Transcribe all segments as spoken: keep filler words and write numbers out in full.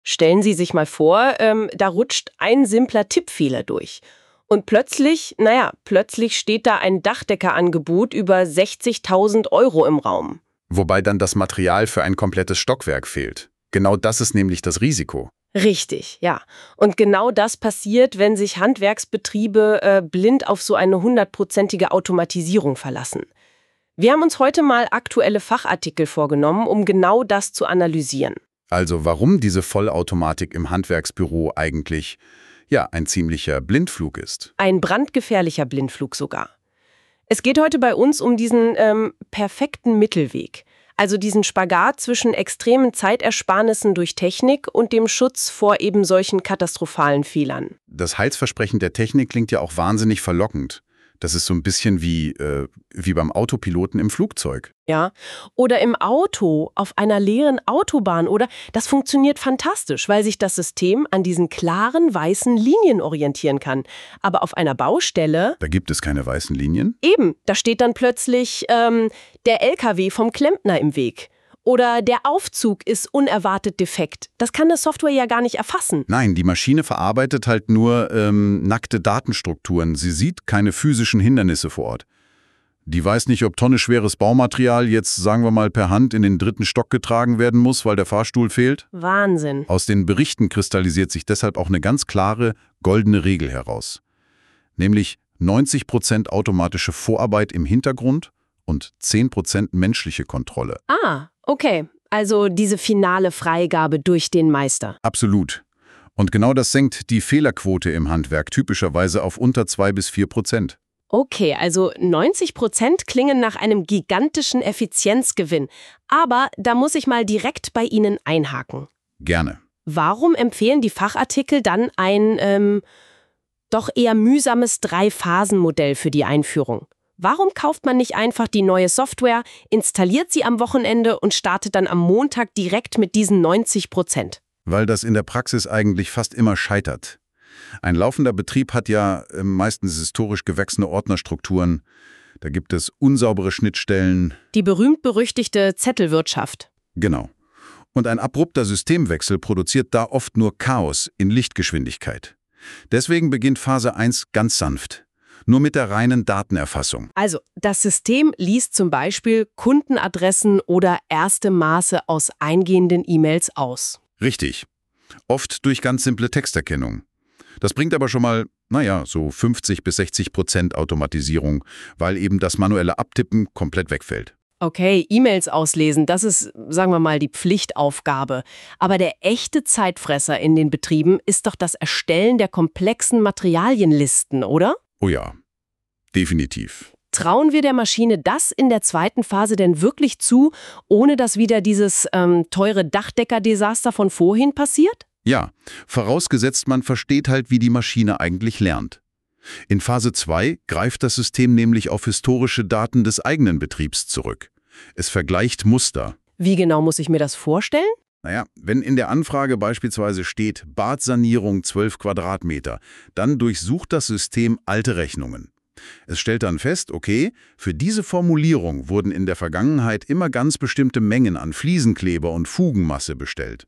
Stellen Sie sich mal vor, ähm, da rutscht ein simpler Tippfehler durch. Und plötzlich, naja, plötzlich steht da ein Dachdeckerangebot über sechzigtausend Euro im Raum. Wobei dann das Material für ein komplettes Stockwerk fehlt. Genau das ist nämlich das Risiko. Richtig, ja. Und genau das passiert, wenn sich Handwerksbetriebe äh, blind auf so eine hundertprozentige Automatisierung verlassen. Wir haben uns heute mal aktuelle Fachartikel vorgenommen, um genau das zu analysieren. Also warum diese Vollautomatik im Handwerksbüro eigentlich, ja, ein ziemlicher Blindflug ist. Ein brandgefährlicher Blindflug sogar. Es geht heute bei uns um diesen ähm, perfekten Mittelweg. Also diesen Spagat zwischen extremen Zeitersparnissen durch Technik und dem Schutz vor eben solchen katastrophalen Fehlern. Das Heilsversprechen der Technik klingt ja auch wahnsinnig verlockend. Das ist so ein bisschen wie, äh, wie beim Autopiloten im Flugzeug. Ja, oder im Auto, auf einer leeren Autobahn. Oder das funktioniert fantastisch, weil sich das System an diesen klaren, weißen Linien orientieren kann. Aber auf einer Baustelle... Da gibt es keine weißen Linien? Eben, da steht dann plötzlich ähm, der L K W vom Klempner im Weg. Oder der Aufzug ist unerwartet defekt. Das kann eine Software ja gar nicht erfassen. Nein, die Maschine verarbeitet halt nur ähm, nackte Datenstrukturen. Sie sieht keine physischen Hindernisse vor Ort. Die weiß nicht, ob tonneschweres Baumaterial jetzt, sagen wir mal, per Hand in den dritten Stock getragen werden muss, weil der Fahrstuhl fehlt. Wahnsinn. Aus den Berichten kristallisiert sich deshalb auch eine ganz klare, goldene Regel heraus. Nämlich neunzig Prozent automatische Vorarbeit im Hintergrund und zehn Prozent menschliche Kontrolle. Ah, okay. Also diese finale Freigabe durch den Meister. Absolut. Und genau das senkt die Fehlerquote im Handwerk typischerweise auf unter zwei bis vier Prozent. Okay, also neunzig Prozent klingen nach einem gigantischen Effizienzgewinn. Aber da muss ich mal direkt bei Ihnen einhaken. Gerne. Warum empfehlen die Fachartikel dann ein, ähm, doch eher mühsames Drei-Phasen-Modell für die Einführung? Warum kauft man nicht einfach die neue Software, installiert sie am Wochenende und startet dann am Montag direkt mit diesen neunzig Prozent? Weil das in der Praxis eigentlich fast immer scheitert. Ein laufender Betrieb hat ja äh, meistens historisch gewachsene Ordnerstrukturen. Da gibt es unsaubere Schnittstellen. Die berühmt-berüchtigte Zettelwirtschaft. Genau. Und ein abrupter Systemwechsel produziert da oft nur Chaos in Lichtgeschwindigkeit. Deswegen beginnt Phase eins ganz sanft. Nur mit der reinen Datenerfassung. Also, das System liest zum Beispiel Kundenadressen oder erste Maße aus eingehenden E-Mails aus. Richtig. Oft durch ganz simple Texterkennung. Das bringt aber schon mal, naja, so fünfzig bis sechzig Prozent Automatisierung, weil eben das manuelle Abtippen komplett wegfällt. Okay, E-Mails auslesen, das ist, sagen wir mal, die Pflichtaufgabe. Aber der echte Zeitfresser in den Betrieben ist doch das Erstellen der komplexen Materialienlisten, oder? Oh ja, definitiv. Trauen wir der Maschine das in der zweiten Phase denn wirklich zu, ohne dass wieder dieses ähm, teure Dachdecker-Desaster von vorhin passiert? Ja, vorausgesetzt man versteht halt, wie die Maschine eigentlich lernt. In Phase zwei greift das System nämlich auf historische Daten des eigenen Betriebs zurück. Es vergleicht Muster. Wie genau muss ich mir das vorstellen? Naja, wenn in der Anfrage beispielsweise steht Badsanierung zwölf Quadratmeter, dann durchsucht das System alte Rechnungen. Es stellt dann fest, okay, für diese Formulierung wurden in der Vergangenheit immer ganz bestimmte Mengen an Fliesenkleber und Fugenmasse bestellt.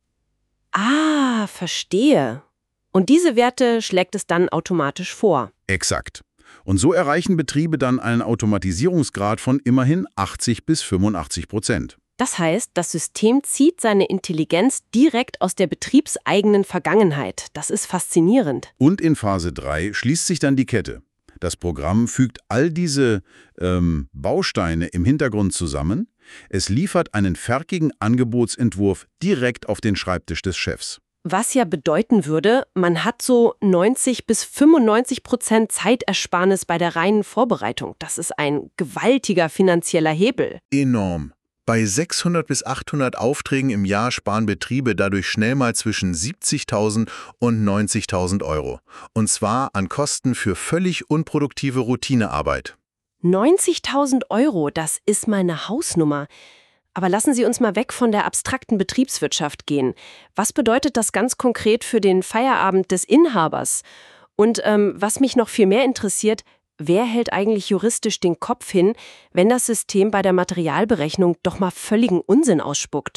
Ah, verstehe. Und diese Werte schlägt es dann automatisch vor. Exakt. Und so erreichen Betriebe dann einen Automatisierungsgrad von immerhin achtzig bis fünfundachtzig Prozent. Das heißt, das System zieht seine Intelligenz direkt aus der betriebseigenen Vergangenheit. Das ist faszinierend. Und in Phase drei schließt sich dann die Kette. Das Programm fügt all diese ähm, Bausteine im Hintergrund zusammen. Es liefert einen fertigen Angebotsentwurf direkt auf den Schreibtisch des Chefs. Was ja bedeuten würde, man hat so neunzig bis fünfundneunzig Prozent Zeitersparnis bei der reinen Vorbereitung. Das ist ein gewaltiger finanzieller Hebel. Enorm. Bei sechshundert bis achthundert Aufträgen im Jahr sparen Betriebe dadurch schnell mal zwischen siebzigtausend und neunzigtausend Euro. Und zwar an Kosten für völlig unproduktive Routinearbeit. neunzigtausend Euro, das ist mal eine Hausnummer. Aber lassen Sie uns mal weg von der abstrakten Betriebswirtschaft gehen. Was bedeutet das ganz konkret für den Feierabend des Inhabers? Und ähm, was mich noch viel mehr interessiert, wer hält eigentlich juristisch den Kopf hin, wenn das System bei der Materialberechnung doch mal völligen Unsinn ausspuckt?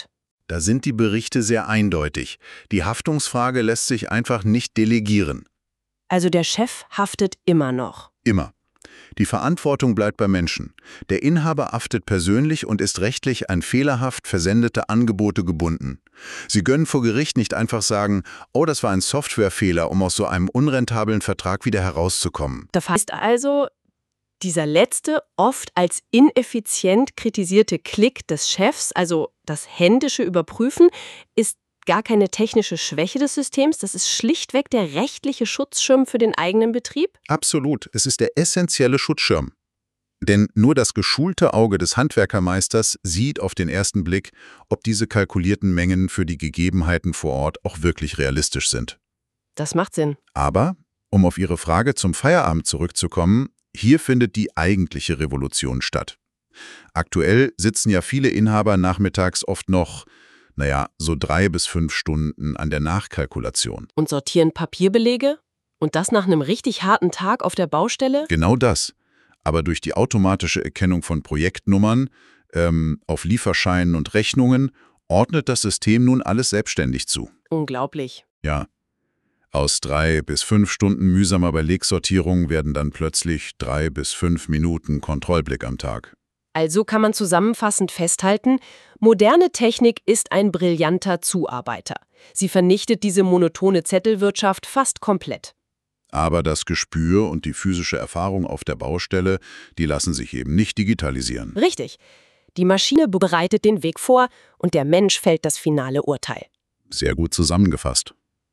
Da sind die Berichte sehr eindeutig. Die Haftungsfrage lässt sich einfach nicht delegieren. Also der Chef haftet immer noch. Immer. Die Verantwortung bleibt beim Menschen. Der Inhaber haftet persönlich und ist rechtlich an fehlerhaft versendete Angebote gebunden. Sie können vor Gericht nicht einfach sagen, oh, das war ein Softwarefehler, um aus so einem unrentablen Vertrag wieder herauszukommen. Das heißt also, dieser letzte, oft als ineffizient kritisierte Klick des Chefs, also das händische Überprüfen, ist gar keine technische Schwäche des Systems, das ist schlichtweg der rechtliche Schutzschirm für den eigenen Betrieb? Absolut, es ist der essentielle Schutzschirm. Denn nur das geschulte Auge des Handwerkermeisters sieht auf den ersten Blick, ob diese kalkulierten Mengen für die Gegebenheiten vor Ort auch wirklich realistisch sind. Das macht Sinn. Aber, um auf Ihre Frage zum Feierabend zurückzukommen, hier findet die eigentliche Revolution statt. Aktuell sitzen ja viele Inhaber nachmittags oft noch, naja, so drei bis fünf Stunden an der Nachkalkulation. Und sortieren Papierbelege? Und das nach einem richtig harten Tag auf der Baustelle? Genau das. Aber durch die automatische Erkennung von Projektnummern ähm, auf Lieferscheinen und Rechnungen ordnet das System nun alles selbstständig zu. Unglaublich. Ja. Aus drei bis fünf Stunden mühsamer Belegsortierung werden dann plötzlich drei bis fünf Minuten Kontrollblick am Tag. Also kann man zusammenfassend festhalten, moderne Technik ist ein brillanter Zuarbeiter. Sie vernichtet diese monotone Zettelwirtschaft fast komplett. Aber das Gespür und die physische Erfahrung auf der Baustelle, die lassen sich eben nicht digitalisieren. Richtig. Die Maschine bereitet den Weg vor und der Mensch fällt das finale Urteil. Sehr gut zusammengefasst.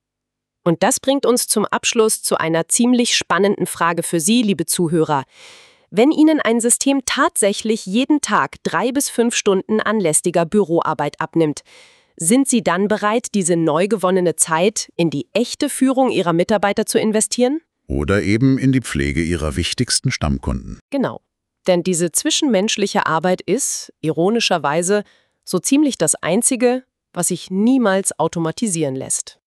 Und das bringt uns zum Abschluss zu einer ziemlich spannenden Frage für Sie, liebe Zuhörer. Wenn Ihnen ein System tatsächlich jeden Tag drei bis fünf Stunden an lästiger Büroarbeit abnimmt, sind Sie dann bereit, diese neu gewonnene Zeit in die echte Führung Ihrer Mitarbeiter zu investieren? Oder eben in die Pflege Ihrer wichtigsten Stammkunden. Genau. Denn diese zwischenmenschliche Arbeit ist, ironischerweise, so ziemlich das Einzige, was sich niemals automatisieren lässt.